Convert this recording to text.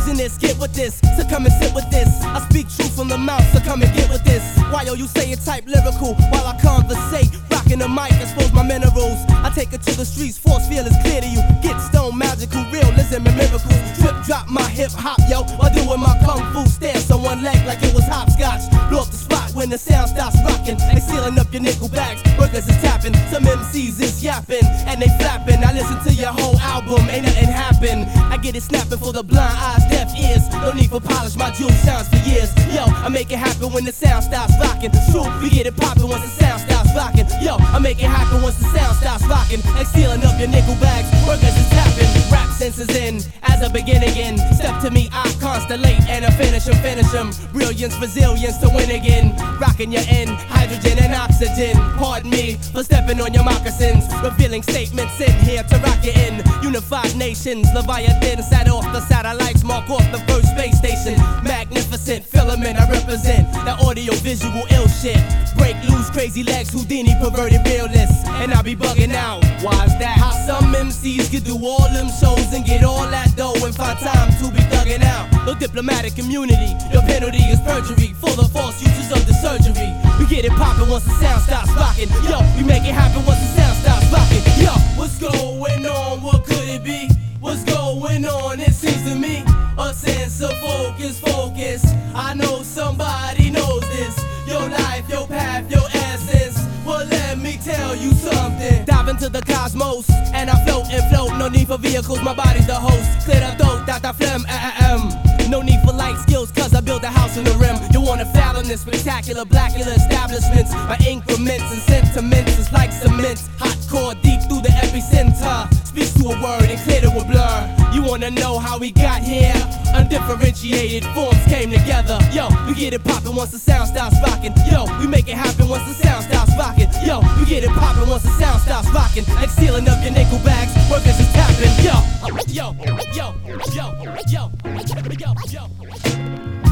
poisonous, get with this, so come and sit with this. I speak truth from the mouth, so come and get with this. Why yo, you say it type lyrical while I conversate, rocking the mic, expose my minerals. I take it to the streets, force feelings clear to you. Get stone, magical, realism and miracles. Trip, drop my hip hop, yo, while doing my kung fu stance on one leg like it was hopscotch. Blow up the spot when the sound stops rocking. They sealing up your nickel bags, workers is tapping. Some MCs is yapping and they flapping. I listen to your whole album, ain't nothing happen. I get it snapping for the blind eyes, deaf ears. No need for polish, my jewel shines for years. Yo, I make it happen when the sound stops rocking. True, we get it poppin' once the sound stops rocking. Yo, I make it happen once the sound stops rocking. Like sealing up your nickel bags, workers is tapping. Rap senses in, as I begin again. Step to me, I constellate and I finish them. Brilliance, resilience to win again. Rocking your end, hydrogen and oxygen. Pardon me for stepping on your moccasins. Revealing statements in here to rock you in. Unified nations, Leviathan sat off the satellites, mark off the first space station. Magnificent filament I represent, that audio visual ill shit. Break loose, crazy legs, Houdini, perverted realists. And I be bugging out, why is that? How some MCs can do all them shows and get all that dough and find time to be thugging out. No diplomatic immunity, your penalty is perjury for the false uses of the surgery. We get it poppin' once the sound stops rocking. Yo, we make it happen once the sound stops rocking. Yo, what's going on? What could it be? What's going on? It seems to me a sense of focus. I know somebody knows this. Your life, your path, your essence. Well, let me tell you something. Dive into the cosmos and I float and float. No need for vehicles, my body's the host. Clear the throat, that phlegm, No need for light skills, cause I built a house in the rim. You wanna fathom this spectacular blackula establishments. My increments and sentiments is like cement. Hot core deep through the epicenter. Speaks to a word and clear to a blur. You wanna know how we got here? Undifferentiated forms came together. Yo, we get it poppin' once the sound stops rocking. Yo, we make it happen once the sound stops rocking. Yo, we get it poppin' once the sound stops rocking. Like sealing up your nickel bags, workers is tapping. Yo, yo, yo, yo, yo, yo, yo.